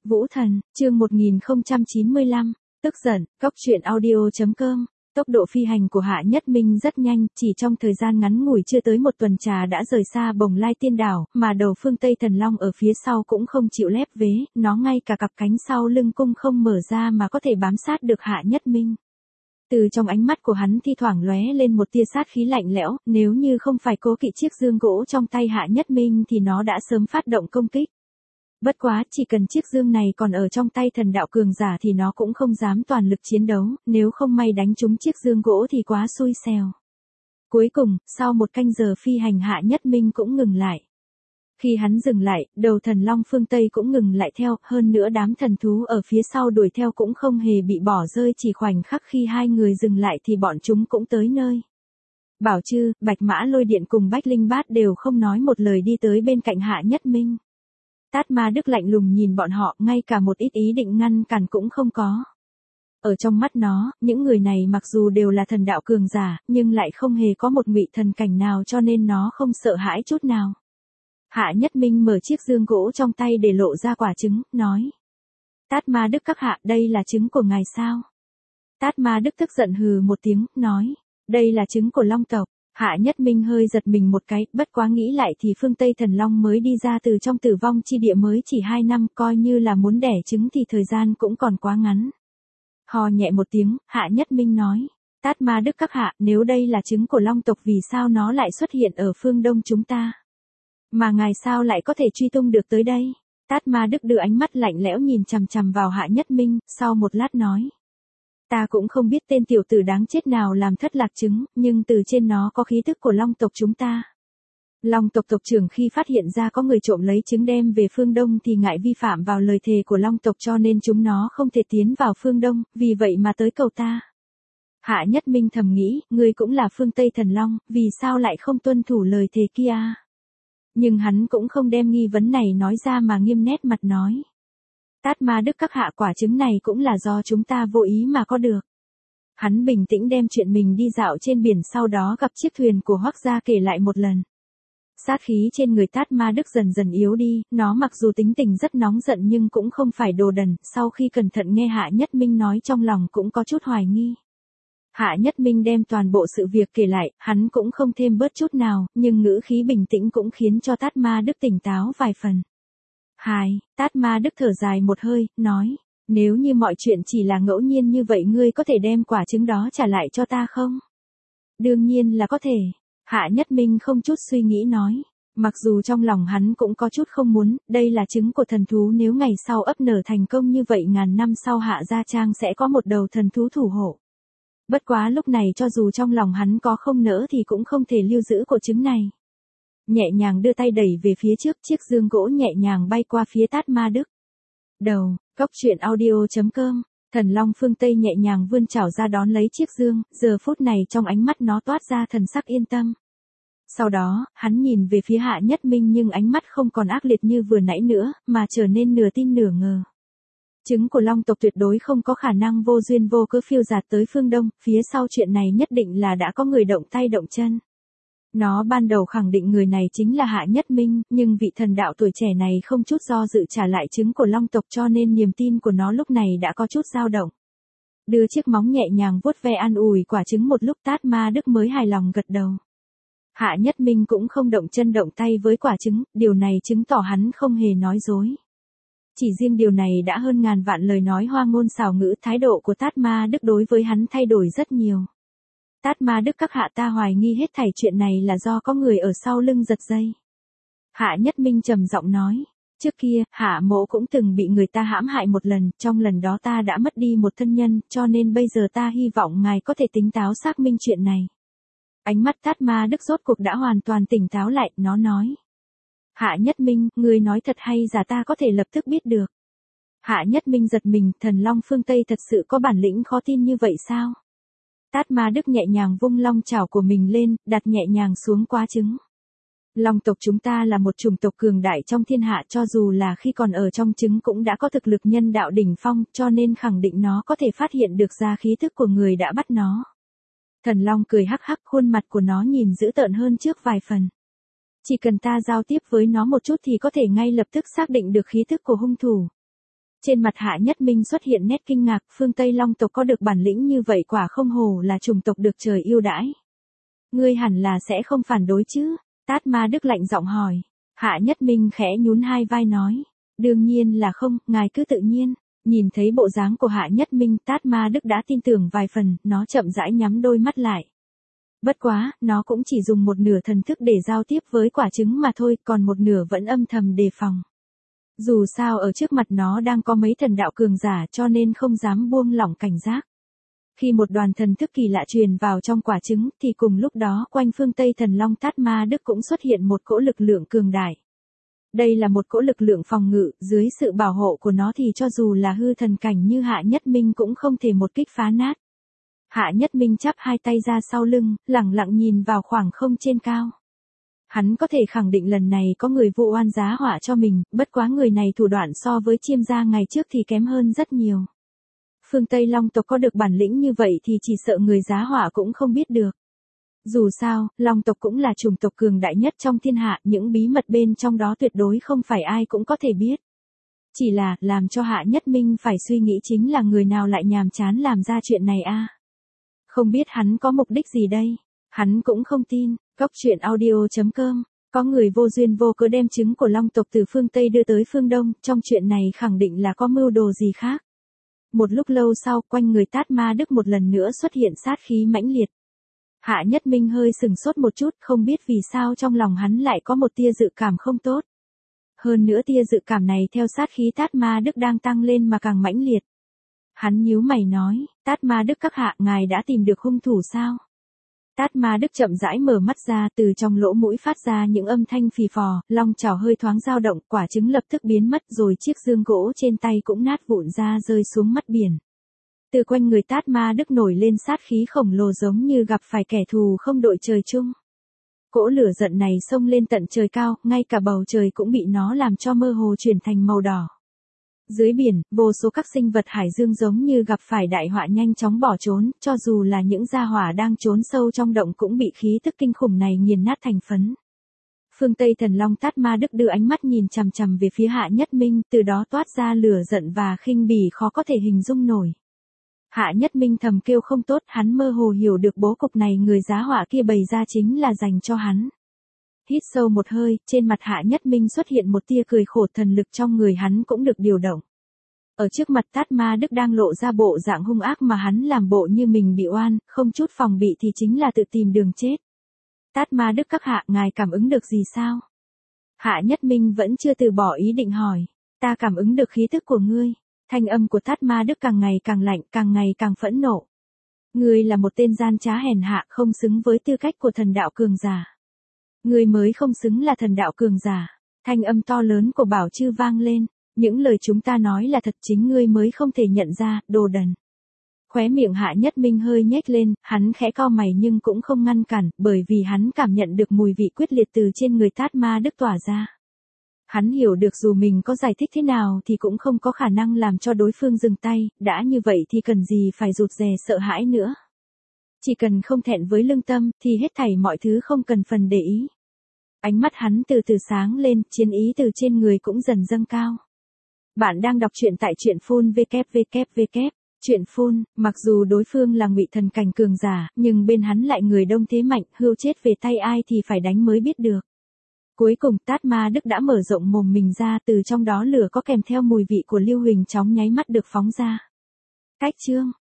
Vũ Thần, chương 1095, tức giận, Cốc truyện audio.com. Tốc độ phi hành của Hạ Nhất Minh rất nhanh, chỉ trong thời gian ngắn ngủi chưa tới một tuần trà đã rời xa Bồng Lai Tiên Đảo, mà đầu phương Tây Thần Long ở phía sau cũng không chịu lép vế, nó ngay cả cặp cánh sau lưng cung không mở ra mà có thể bám sát được Hạ Nhất Minh. Từ trong ánh mắt của hắn thi thoảng lóe lên một tia sát khí lạnh lẽo, nếu như không phải cố kỵ chiếc dương gỗ trong tay Hạ Nhất Minh thì nó đã sớm phát động công kích. Bất quá, chỉ cần chiếc dương này còn ở trong tay thần đạo cường giả thì nó cũng không dám toàn lực chiến đấu, nếu không may đánh trúng chiếc dương gỗ thì quá xui xẻo. Cuối cùng, sau một canh giờ phi hành Hạ Nhất Minh cũng ngừng lại. Khi hắn dừng lại, đầu thần long phương Tây cũng ngừng lại theo, hơn nữa đám thần thú ở phía sau đuổi theo cũng không hề bị bỏ rơi, chỉ khoảnh khắc khi hai người dừng lại thì bọn chúng cũng tới nơi. Bảo Chư, Bạch Mã Lôi Điện cùng Bách Linh Bát đều không nói một lời đi tới bên cạnh Hạ Nhất Minh. Tát Ma Đức lạnh lùng nhìn bọn họ, ngay cả một ít ý định ngăn cản cũng không có. Ở trong mắt nó, những người này mặc dù đều là thần đạo cường giả, nhưng lại không hề có một ngụy thần cảnh nào, cho nên nó không sợ hãi chút nào. Hạ Nhất Minh mở chiếc dương gỗ trong tay để lộ ra quả trứng, nói. Tát Ma Đức các hạ, đây là trứng của ngài sao? Tát Ma Đức tức giận hừ một tiếng, nói. Đây là trứng của Long tộc. Hạ Nhất Minh hơi giật mình một cái, bất quá nghĩ lại thì phương Tây Thần Long mới đi ra từ trong tử vong chi địa mới chỉ 2 năm, coi như là muốn đẻ trứng thì thời gian cũng còn quá ngắn. Hò nhẹ một tiếng, Hạ Nhất Minh nói. Tát Ma Đức các hạ, nếu đây là trứng của Long tộc vì sao nó lại xuất hiện ở phương Đông chúng ta? Mà ngài sao lại có thể truy tung được tới đây? Tát Ma Đức đưa ánh mắt lạnh lẽo nhìn chằm chằm vào Hạ Nhất Minh, sau một lát nói. Ta cũng không biết tên tiểu tử đáng chết nào làm thất lạc trứng, nhưng từ trên nó có khí tức của Long tộc chúng ta. Long tộc tộc trưởng khi phát hiện ra có người trộm lấy trứng đem về phương Đông thì ngại vi phạm vào lời thề của Long tộc, cho nên chúng nó không thể tiến vào phương Đông, vì vậy mà tới cầu ta. Hạ Nhất Minh thầm nghĩ, ngươi cũng là phương Tây Thần Long, vì sao lại không tuân thủ lời thề kia? Nhưng hắn cũng không đem nghi vấn này nói ra mà nghiêm nét mặt nói. Tát Ma Đức các hạ, quả trứng này cũng là do chúng ta vô ý mà có được. Hắn bình tĩnh đem chuyện mình đi dạo trên biển sau đó gặp chiếc thuyền của Hoắc gia kể lại một lần. Sát khí trên người Tát Ma Đức dần dần yếu đi, nó mặc dù tính tình rất nóng giận nhưng cũng không phải đồ đần, sau khi cẩn thận nghe Hạ Nhất Minh nói trong lòng cũng có chút hoài nghi. Hạ Nhất Minh đem toàn bộ sự việc kể lại, hắn cũng không thêm bớt chút nào, nhưng ngữ khí bình tĩnh cũng khiến cho Tát Ma Đức tỉnh táo vài phần. Tát Ma Đức thở dài một hơi, nói, nếu như mọi chuyện chỉ là ngẫu nhiên như vậy ngươi có thể đem quả trứng đó trả lại cho ta không? Đương nhiên là có thể. Hạ Nhất Minh không chút suy nghĩ nói. Mặc dù trong lòng hắn cũng có chút không muốn, đây là trứng của thần thú, nếu ngày sau ấp nở thành công như vậy ngàn năm sau Hạ Gia Trang sẽ có một đầu thần thú thủ hộ. Bất quá lúc này cho dù trong lòng hắn có không nỡ thì cũng không thể lưu giữ của trứng này. Nhẹ nhàng đưa tay đẩy về phía trước, chiếc dương gỗ nhẹ nhàng bay qua phía Tát Ma Đức. Đầu, Cốc truyện audio.com. Thần Long phương Tây nhẹ nhàng vươn chảo ra đón lấy chiếc dương, giờ phút này trong ánh mắt nó toát ra thần sắc yên tâm. Sau đó, hắn nhìn về phía Hạ Nhất Minh nhưng ánh mắt không còn ác liệt như vừa nãy nữa, mà trở nên nửa tin nửa ngờ. Trứng của Long tộc tuyệt đối không có khả năng vô duyên vô cớ phiêu dạt tới phương Đông, phía sau chuyện này nhất định là đã có người động tay động chân. Nó ban đầu khẳng định người này chính là Hạ Nhất Minh, nhưng vị thần đạo tuổi trẻ này không chút do dự trả lại trứng của Long tộc, cho nên niềm tin của nó lúc này đã có chút dao động. Đưa chiếc móng nhẹ nhàng vuốt ve an ủi quả trứng một lúc, Tát Ma Đức mới hài lòng gật đầu. Hạ Nhất Minh cũng không động chân động tay với quả trứng, điều này chứng tỏ hắn không hề nói dối. Chỉ riêng điều này đã hơn ngàn vạn lời nói hoa ngôn xảo ngữ, thái độ của Tát Ma Đức đối với hắn thay đổi rất nhiều. Tát Ma Đức các hạ, ta hoài nghi hết thảy chuyện này là do có người ở sau lưng giật dây. Hạ Nhất Minh trầm giọng nói, trước kia, Hạ mỗ cũng từng bị người ta hãm hại một lần, trong lần đó ta đã mất đi một thân nhân, cho nên bây giờ ta hy vọng ngài có thể tính táo xác minh chuyện này. Ánh mắt Tát Ma Đức rốt cuộc đã hoàn toàn tỉnh táo lại, nó nói. Hạ Nhất Minh, ngươi nói thật hay giả ta có thể lập tức biết được. Hạ Nhất Minh giật mình, thần Long phương Tây thật sự có bản lĩnh khó tin như vậy sao? Tát Ma Đức nhẹ nhàng vung long chảo của mình lên, đặt nhẹ nhàng xuống quá trứng. Long tộc chúng ta là một chủng tộc cường đại trong thiên hạ, cho dù là khi còn ở trong trứng cũng đã có thực lực nhân đạo đỉnh phong, cho nên khẳng định nó có thể phát hiện được ra khí thức của người đã bắt nó. Thần Long cười hắc hắc, khuôn mặt của nó nhìn dữ tợn hơn trước vài phần. Chỉ cần ta giao tiếp với nó một chút thì có thể ngay lập tức xác định được khí thức của hung thủ. Trên mặt Hạ Nhất Minh xuất hiện nét kinh ngạc, phương Tây Long tộc có được bản lĩnh như vậy quả không hổ là chủng tộc được trời yêu đãi. Ngươi hẳn là sẽ không phản đối chứ? Tát Ma Đức lạnh giọng hỏi. Hạ Nhất Minh khẽ nhún hai vai nói. Đương nhiên là không, ngài cứ tự nhiên. Nhìn thấy bộ dáng của Hạ Nhất Minh, Tát Ma Đức đã tin tưởng vài phần, nó chậm rãi nhắm đôi mắt lại. Bất quá, nó cũng chỉ dùng một nửa thần thức để giao tiếp với quả trứng mà thôi, còn một nửa vẫn âm thầm đề phòng. Dù sao ở trước mặt nó đang có mấy thần đạo cường giả cho nên không dám buông lỏng cảnh giác. Khi một đoàn thần thức kỳ lạ truyền vào trong quả trứng thì cùng lúc đó quanh phương Tây Thần Long Tát Ma Đức cũng xuất hiện một cỗ lực lượng cường đại. Đây là một cỗ lực lượng phòng ngự, dưới sự bảo hộ của nó thì cho dù là hư thần cảnh như Hạ Nhất Minh cũng không thể một kích phá nát. Hạ Nhất Minh chắp hai tay ra sau lưng, lẳng lặng nhìn vào khoảng không trên cao. Hắn có thể khẳng định lần này có người vụ oan giá họa cho mình, bất quá người này thủ đoạn so với Chiêm gia ngày trước thì kém hơn rất nhiều. Phương Tây Long tộc có được bản lĩnh như vậy thì chỉ sợ người giá họa cũng không biết được. Dù sao, Long tộc cũng là chủng tộc cường đại nhất trong thiên hạ, những bí mật bên trong đó tuyệt đối không phải ai cũng có thể biết. Chỉ là, làm cho Hạ Nhất Minh phải suy nghĩ chính là người nào lại nhàm chán làm ra chuyện này a? Không biết hắn có mục đích gì đây? Hắn cũng không tin. Cóc truyện audio.com. Có người vô duyên vô cớ đem trứng của Long tộc từ phương Tây đưa tới phương Đông, trong chuyện này khẳng định là có mưu đồ gì khác. Một lúc lâu sau, quanh người Tát Ma Đức một lần nữa xuất hiện sát khí mãnh liệt. Hạ Nhất Minh hơi sừng sốt một chút, không biết vì sao trong lòng hắn lại có một tia dự cảm không tốt. Hơn nữa tia dự cảm này theo sát khí Tát Ma Đức đang tăng lên mà càng mãnh liệt. Hắn nhíu mày nói, Tát Ma Đức các hạ, ngài đã tìm được hung thủ sao? Tát Ma Đức chậm rãi mở mắt ra, từ trong lỗ mũi phát ra những âm thanh phì phò, long chảo hơi thoáng dao động, quả trứng lập tức biến mất rồi chiếc dương gỗ trên tay cũng nát vụn ra rơi xuống mắt biển. Từ quanh người Tát Ma Đức nổi lên sát khí khổng lồ giống như gặp phải kẻ thù không đội trời chung. Cỗ lửa giận này xông lên tận trời cao, ngay cả bầu trời cũng bị nó làm cho mơ hồ chuyển thành màu đỏ. Dưới biển, vô số các sinh vật hải dương giống như gặp phải đại họa nhanh chóng bỏ trốn, cho dù là những gia hỏa đang trốn sâu trong động cũng bị khí tức kinh khủng này nghiền nát thành phấn. Phương Tây Thần Long Tát Ma Đức đưa ánh mắt nhìn chằm chằm về phía Hạ Nhất Minh, từ đó toát ra lửa giận và khinh bỉ khó có thể hình dung nổi. Hạ Nhất Minh thầm kêu không tốt, hắn mơ hồ hiểu được bố cục này người giá họa kia bày ra chính là dành cho hắn. Hít sâu một hơi, trên mặt Hạ Nhất Minh xuất hiện một tia cười khổ, thần lực trong người hắn cũng được điều động. Ở trước mặt Tát Ma Đức đang lộ ra bộ dạng hung ác mà hắn làm bộ như mình bị oan, không chút phòng bị thì chính là tự tìm đường chết. Tát Ma Đức các hạ, ngài cảm ứng được gì sao? Hạ Nhất Minh vẫn chưa từ bỏ ý định hỏi. Ta cảm ứng được khí tức của ngươi. Thanh âm của Tát Ma Đức càng ngày càng lạnh, càng ngày càng phẫn nộ. Ngươi là một tên gian trá hèn hạ, không xứng với tư cách của thần đạo cường giả. Ngươi mới không xứng là thần đạo cường giả. Thanh âm to lớn của Bảo Chư vang lên. Những lời chúng ta nói là thật, chính ngươi mới không thể nhận ra, đồ đần. Khóe miệng Hạ Nhất Minh hơi nhếch lên, hắn khẽ cau mày nhưng cũng không ngăn cản, bởi vì hắn cảm nhận được mùi vị quyết liệt từ trên người Tát Ma Đức tỏa ra. Hắn hiểu được dù mình có giải thích thế nào thì cũng không có khả năng làm cho đối phương dừng tay, đã như vậy thì cần gì phải rụt rè sợ hãi nữa. Chỉ cần không thẹn với lương tâm thì hết thảy mọi thứ không cần phần để ý. Ánh mắt hắn từ từ sáng lên, chiến ý từ trên người cũng dần dâng cao. Bạn đang đọc truyện tại truyện phun www. Truyện phun, mặc dù đối phương là ngụy thần cảnh cường giả, nhưng bên hắn lại người đông thế mạnh, hươu chết về tay ai thì phải đánh mới biết được. Cuối cùng Tát Ma Đức đã mở rộng mồm mình ra, từ trong đó lửa có kèm theo mùi vị của Lưu Huỳnh chóng nháy mắt được phóng ra. Cách chương